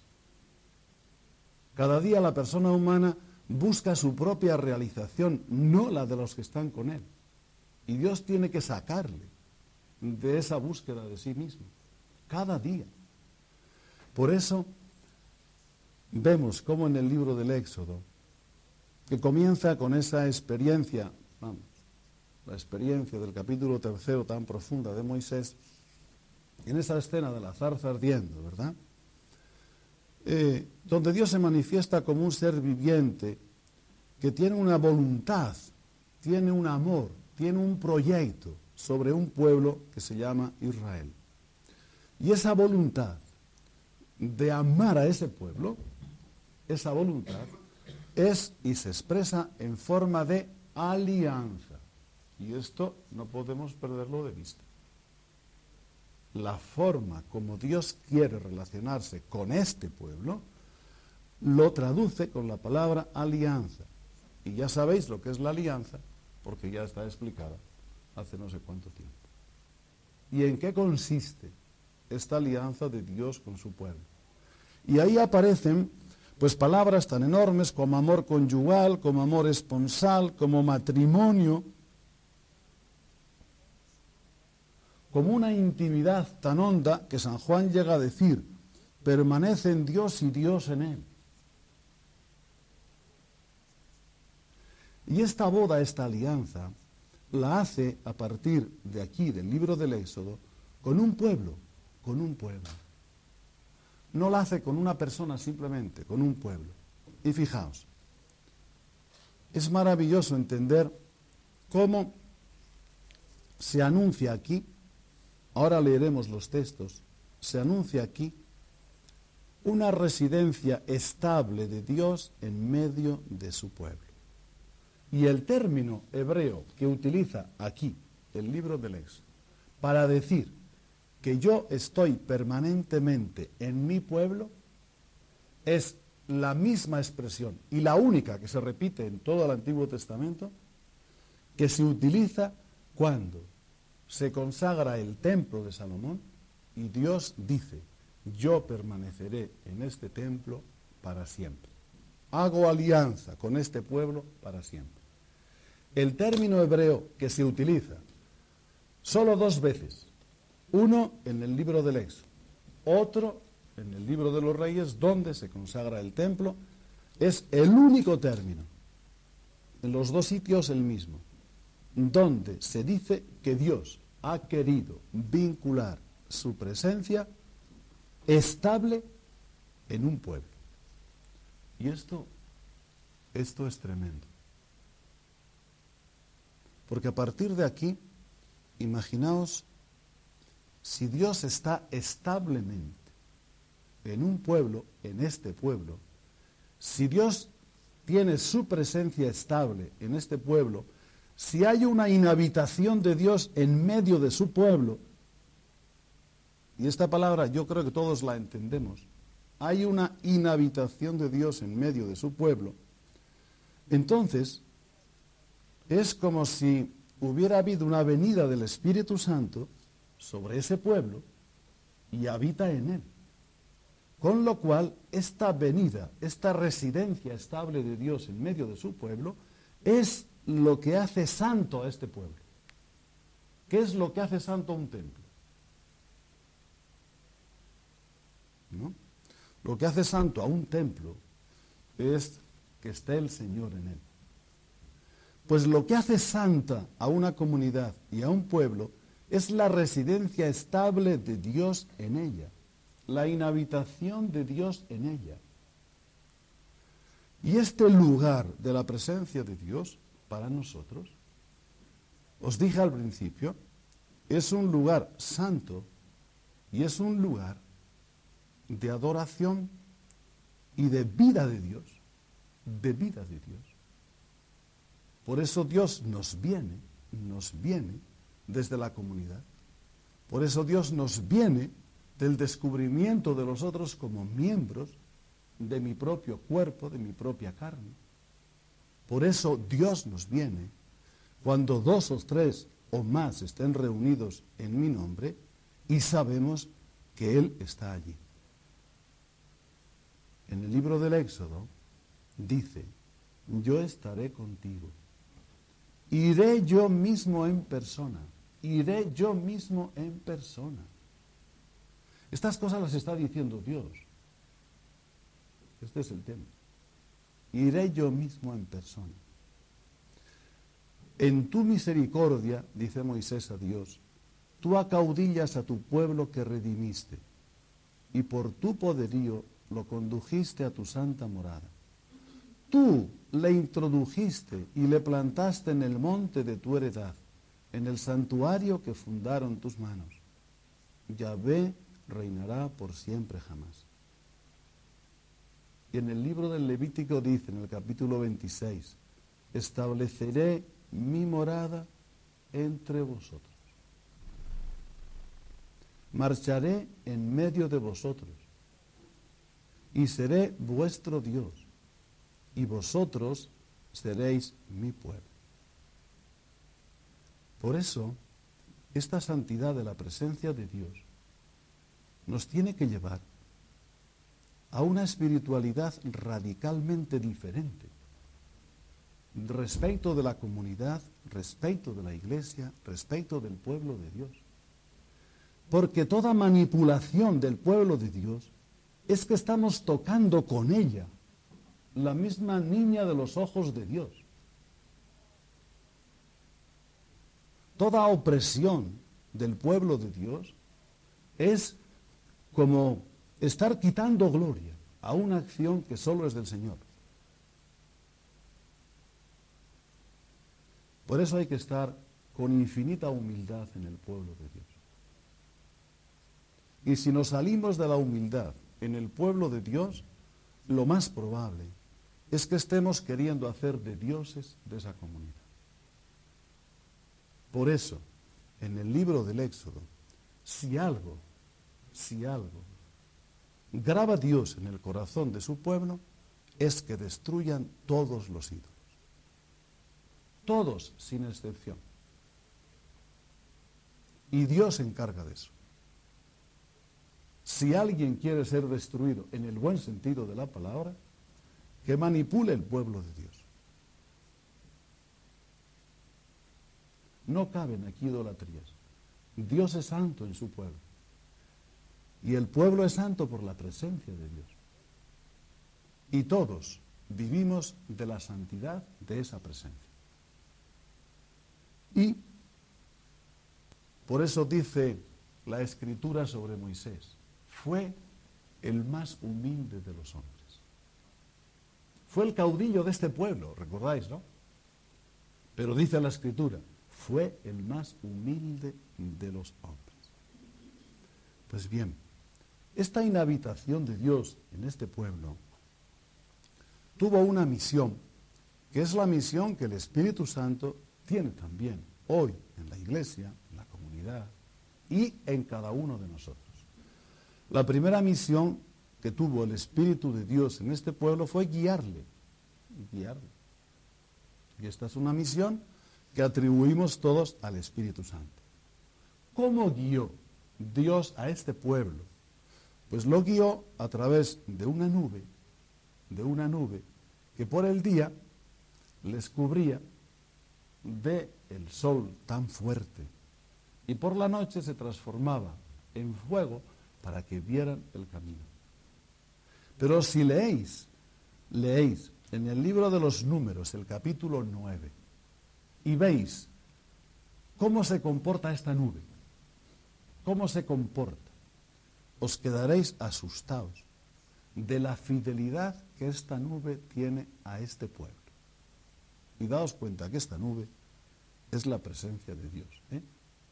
S3: Cada día la persona humana busca su propia realización, no la de los que están con él. Y Dios tiene que sacarle de esa búsqueda de sí mismo. Cada día. Por eso vemos cómo en el libro del Éxodo, que comienza con esa experiencia, vamos, la experiencia del capítulo tercero tan profunda de Moisés, en esa escena de la zarza ardiendo, ¿verdad? Eh, donde Dios se manifiesta como un ser viviente que tiene una voluntad, tiene un amor, tiene un proyecto sobre un pueblo que se llama Israel. Y esa voluntad de amar a ese pueblo, esa voluntad es y se expresa en forma de alianza. Y esto no podemos perderlo de vista. La forma como Dios quiere relacionarse con este pueblo, lo traduce con la palabra alianza. Y ya sabéis lo que es la alianza, porque ya está explicada hace no sé cuánto tiempo. ¿Y en qué consiste esta alianza de Dios con su pueblo? Y ahí aparecen pues palabras tan enormes como amor conyugal, como amor esponsal, como matrimonio, como una intimidad tan honda que San Juan llega a decir, permanece en Dios y Dios en él. Y esta boda, esta alianza, la hace a partir de aquí, del libro del Éxodo, con un pueblo, con un pueblo. No la hace con una persona simplemente, con un pueblo. Y fijaos, es maravilloso entender cómo se anuncia aquí, ahora leeremos los textos, se anuncia aquí una residencia estable de Dios en medio de su pueblo. Y el término hebreo que utiliza aquí el libro del Éxodo para decir que yo estoy permanentemente en mi pueblo es la misma expresión y la única que se repite en todo el Antiguo Testamento que se utiliza cuando se consagra el templo de Salomón y Dios dice, yo permaneceré en este templo para siempre. Hago alianza con este pueblo para siempre. El término hebreo que se utiliza solo dos veces, uno en el libro del Éxodo, otro en el libro de los Reyes, donde se consagra el templo, es el único término, en los dos sitios el mismo, donde se dice que Dios ha querido vincular su presencia estable en un pueblo. Y esto, esto es tremendo. Porque a partir de aquí, imaginaos, si Dios está establemente en un pueblo, en este pueblo, si Dios tiene su presencia estable en este pueblo, si hay una inhabitación de Dios en medio de su pueblo, y esta palabra yo creo que todos la entendemos, hay una inhabitación de Dios en medio de su pueblo, entonces es como si hubiera habido una venida del Espíritu Santo sobre ese pueblo y habita en él. Con lo cual, esta venida, esta residencia estable de Dios en medio de su pueblo, es lo que hace santo a este pueblo. ¿Qué es lo que hace santo a un templo? ¿No? Lo que hace santo a un templo es que esté el Señor en él. Pues lo que hace santa a una comunidad y a un pueblo es la residencia estable de Dios en ella, la inhabitación de Dios en ella. Y este lugar de la presencia de Dios para nosotros, os dije al principio, es un lugar santo y es un lugar de adoración y de vida de Dios, de vida de Dios. Por eso Dios nos viene, nos viene desde la comunidad. Por eso Dios nos viene del descubrimiento de los otros como miembros de mi propio cuerpo, de mi propia carne. Por eso Dios nos viene cuando dos o tres o más estén reunidos en mi nombre, y sabemos que Él está allí. En el libro del Éxodo dice, yo estaré contigo. Iré yo mismo en persona. Iré yo mismo en persona. Estas cosas las está diciendo Dios. Este es el tema. Iré yo mismo en persona. En tu misericordia, dice Moisés a Dios, tú acaudillas a tu pueblo que redimiste, y por tu poderío lo condujiste a tu santa morada. Tú le introdujiste y le plantaste en el monte de tu heredad, en el santuario que fundaron tus manos. Yahvé reinará por siempre jamás. Y en el libro del Levítico dice, en el capítulo veintiséis, estableceré mi morada entre vosotros. Marcharé en medio de vosotros y seré vuestro Dios, y vosotros seréis mi pueblo. Por eso, esta santidad de la presencia de Dios nos tiene que llevar a una espiritualidad radicalmente diferente respecto de la comunidad, respecto de la iglesia, respecto del pueblo de Dios. Porque toda manipulación del pueblo de Dios es que estamos tocando con ella la misma niña de los ojos de Dios. Toda opresión del pueblo de Dios es como estar quitando gloria a una acción que solo es del Señor. Por eso hay que estar con infinita humildad en el pueblo de Dios. Y si nos salimos de la humildad en el pueblo de Dios, lo más probable es que estemos queriendo hacer de dioses de esa comunidad. Por eso, en el libro del Éxodo, si algo, si algo, graba Dios en el corazón de su pueblo, es que destruyan todos los ídolos. Todos, sin excepción. Y Dios se encarga de eso. Si alguien quiere ser destruido en el buen sentido de la palabra, que manipule el pueblo de Dios. No caben aquí idolatrías. Dios es santo en su pueblo. Y el pueblo es santo por la presencia de Dios. Y todos vivimos de la santidad de esa presencia. Y por eso dice la Escritura sobre Moisés, fue el más humilde de los hombres. Fue el caudillo de este pueblo, recordáis, ¿no? Pero dice la Escritura, fue el más humilde de los hombres. Pues bien, esta inhabitación de Dios en este pueblo tuvo una misión, que es la misión que el Espíritu Santo tiene también hoy en la iglesia, en la comunidad y en cada uno de nosotros. La primera misión que tuvo el Espíritu de Dios en este pueblo fue guiarle, guiarle. Y esta es una misión que atribuimos todos al Espíritu Santo. ¿Cómo guió Dios a este pueblo? Pues lo guió a través de una nube, de una nube que por el día les cubría de el sol tan fuerte y por la noche se transformaba en fuego para que vieran el camino. Pero si leéis, leéis en el libro de los Números, el capítulo nueve, y veis cómo se comporta esta nube, cómo se comporta, os quedaréis asustados de la fidelidad que esta nube tiene a este pueblo. Y daos cuenta que esta nube es la presencia de Dios, ¿eh?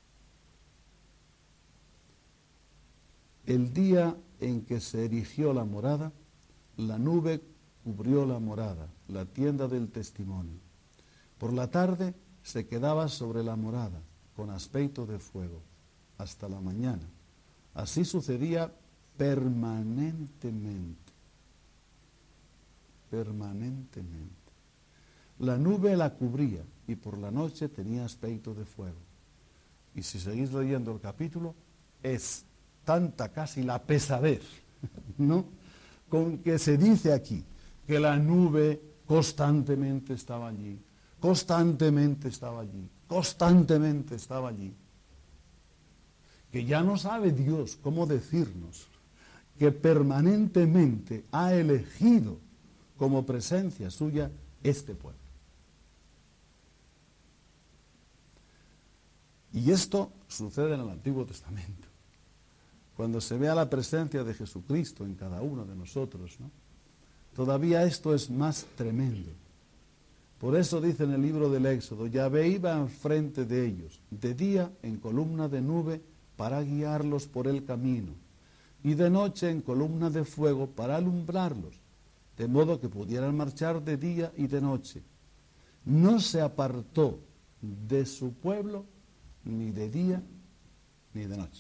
S3: El día en que se erigió la morada, la nube cubrió la morada, la tienda del testimonio. Por la tarde se quedaba sobre la morada, con aspecto de fuego, hasta la mañana. Así sucedía permanentemente. Permanentemente. La nube la cubría y por la noche tenía aspecto de fuego. y si seguís leyendo el capítulo, es tanta casi la pesadez, ¿no?, con que se dice aquí que la nube constantemente estaba allí, constantemente estaba allí, constantemente estaba allí, que ya no sabe Dios cómo decirnos que permanentemente ha elegido como presencia suya este pueblo. Y esto sucede en el Antiguo Testamento. Cuando se vea la presencia de Jesucristo en cada uno de nosotros, ¿no?, todavía esto es más tremendo. Por eso dice en el libro del Éxodo, Yahvé iba enfrente de ellos, de día en columna de nube para guiarlos por el camino, y de noche en columna de fuego para alumbrarlos, de modo que pudieran marchar de día y de noche. No se apartó de su pueblo ni de día ni de noche.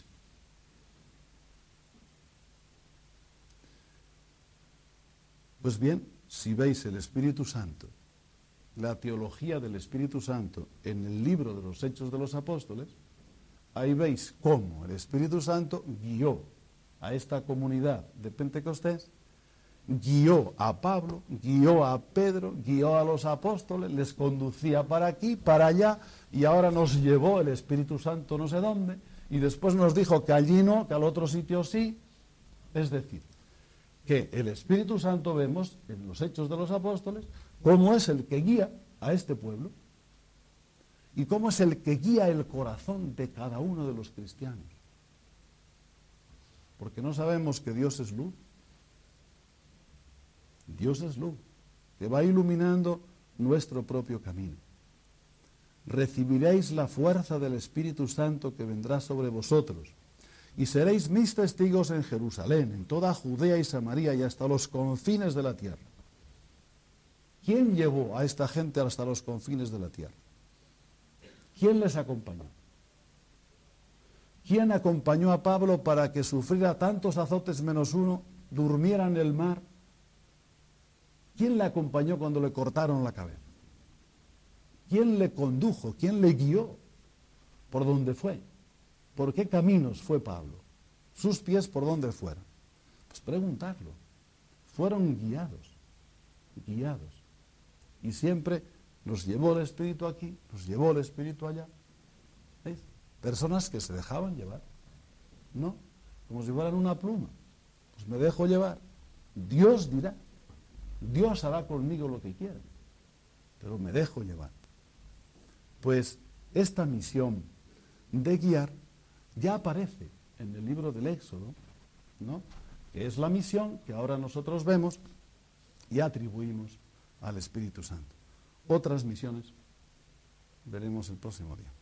S3: Pues bien, si veis el Espíritu Santo, la teología del Espíritu Santo en el libro de los Hechos de los Apóstoles, ahí veis cómo el Espíritu Santo guió a esta comunidad de Pentecostés, guió a Pablo, guió a Pedro, guió a los apóstoles, les conducía para aquí, para allá, y ahora nos llevó el Espíritu Santo no sé dónde, y después nos dijo que allí no, que al otro sitio sí. Es decir, que el Espíritu Santo vemos en los Hechos de los Apóstoles cómo es el que guía a este pueblo y cómo es el que guía el corazón de cada uno de los cristianos. Porque no sabemos que Dios es luz. Dios es luz, que va iluminando nuestro propio camino. Recibiréis la fuerza del Espíritu Santo que vendrá sobre vosotros, y seréis mis testigos en Jerusalén, en toda Judea y Samaria y hasta los confines de la tierra. ¿Quién llevó a esta gente hasta los confines de la tierra? ¿Quién les acompañó? ¿Quién acompañó a Pablo para que sufriera tantos azotes menos uno, durmiera en el mar? ¿Quién le acompañó cuando le cortaron la cabeza? ¿Quién le condujo? ¿Quién le guió? ¿Por dónde fue? ¿Por qué caminos fue Pablo? ¿Sus pies por dónde fueron? Pues preguntarlo. Fueron guiados, guiados. Y siempre nos llevó el Espíritu aquí, nos llevó el Espíritu allá. ¿Veis? Personas que se dejaban llevar, ¿no? Como si fueran una pluma. Pues me dejo llevar. Dios dirá. Dios hará conmigo lo que quiera. Pero me dejo llevar. Pues esta misión de guiar ya aparece en el libro del Éxodo, ¿no?, que es la misión que ahora nosotros vemos y atribuimos al Espíritu Santo. Otras misiones veremos el próximo día.